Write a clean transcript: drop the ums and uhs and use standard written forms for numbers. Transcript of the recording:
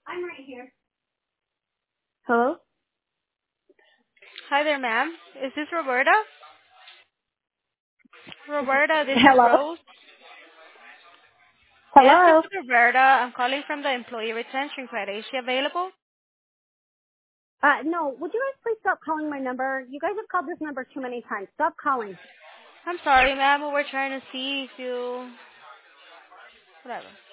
I'm right here. Hello? Hi there, ma'am. Is this Roberta? Roberta, this is Hello? Rose. May I speak Hello? with Roberta? I'm calling from the Employee Retention Credit. Is she available? No, would you guys please stop calling my number? You guys have called this number too many times. Stop calling. I'm sorry, ma'am, but we're trying to see if you... Whatever.